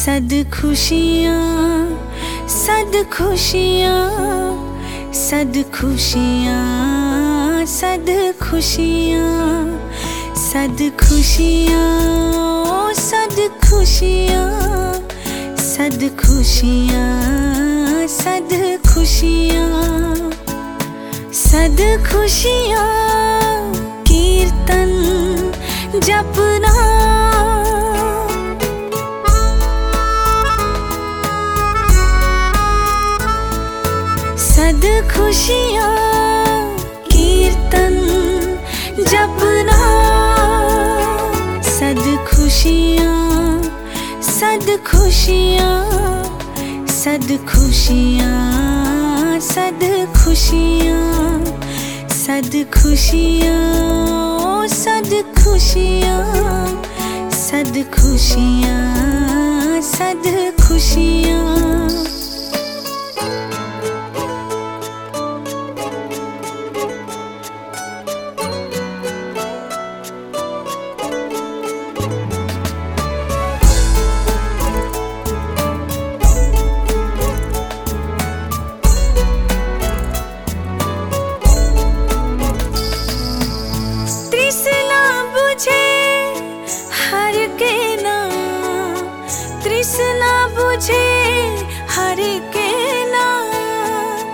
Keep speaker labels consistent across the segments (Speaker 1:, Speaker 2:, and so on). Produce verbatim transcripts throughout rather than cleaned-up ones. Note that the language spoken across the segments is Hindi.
Speaker 1: सद खुशियाँ सद खुशियाँ सद खुशियाँ सद खुशियाँ सद खुशियाँ सद खुशियाँ सद खुशियाँ सद खुशियाँ सद खुशियाँ कीर्तन जपना सद खुशियाँ कीर्तन जपना सद खुशियाँ सद खुशियाँ सद खुशियाँ सद खुशियाँ सद खुशियाँ सद खुशियाँ सद खुशियाँ सद खुशियाँ तृष्णा बुझे हरि के नाम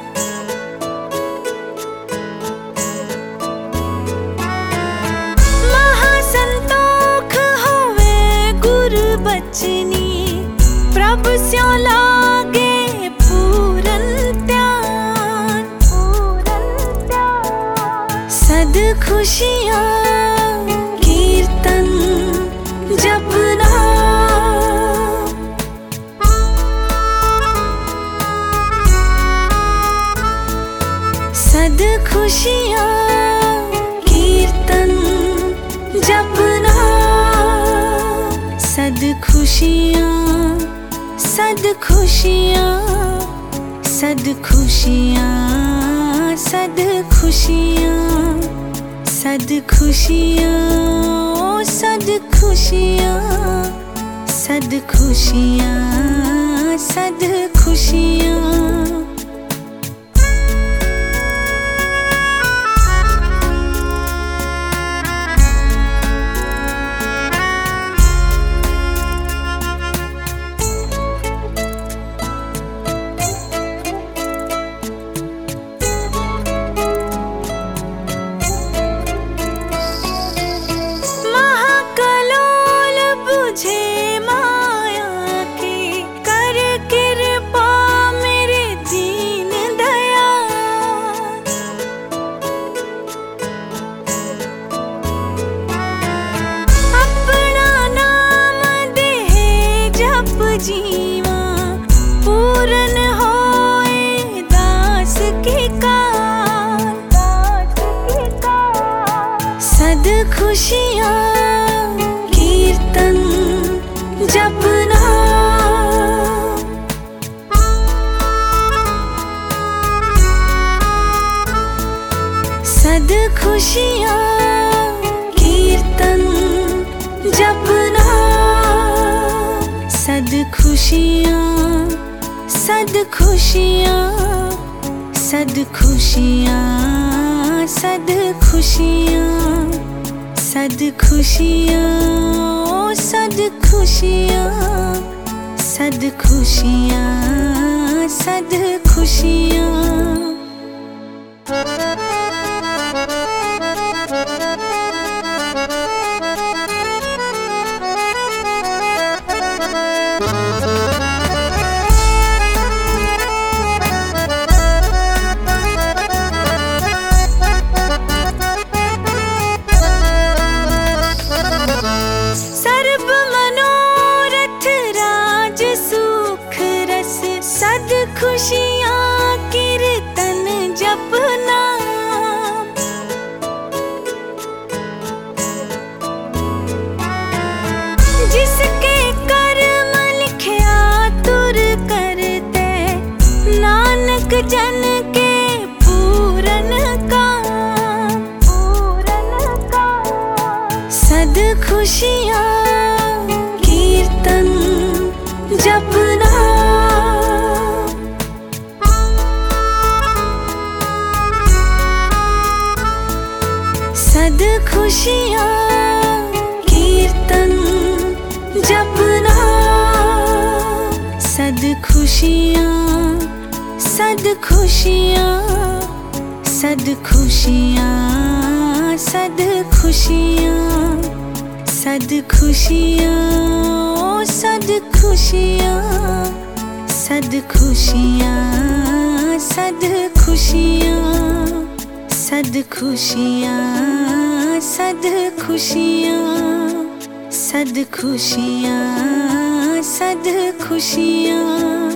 Speaker 1: महासंतोख होवे गुरु बचनी प्रभु स्यों लागे पूरन त्यान पूरन त्यान सद खुशियाँ कीर्तन जपना सद खुशियाँ कीर्तन जपना सद खुशियाँ सद खुशियाँ सद खुशियाँ सद खुशियाँ सद खुशियाँ सद खुशियाँ सद खुशियाँ सद खुशियाँ जीवा पूरन होए दास की कार दास की कार सद खुशियाँ कीर्तन जपना सद खुशियाँ कीर्तन जपना सद खुशियाँ सद खुशियाँ सद खुशियाँ सद खुशियाँ सद खुशियाँ सद खुशियाँ सद खुशियाँ सद खुशियाँ सर्व मनोरथ राज सुख रस सद खुशियाँ कीर्तन जपना जिसके कर्म लिखिया तुर करते नानक जन के पूरन काम पूरन काम सद खुशियाँ कीर्तन सद खुशियाँ कीर्तन जपना, सद खुशियाँ सद खुशियाँ सद खुशियाँ सद खुशियाँ सद खुशियाँ सद खुशियाँ सद खुशियाँ सद खुशियाँ सद खुशियाँ सद खुशियाँ सद खुशियाँ सद खुशियाँ।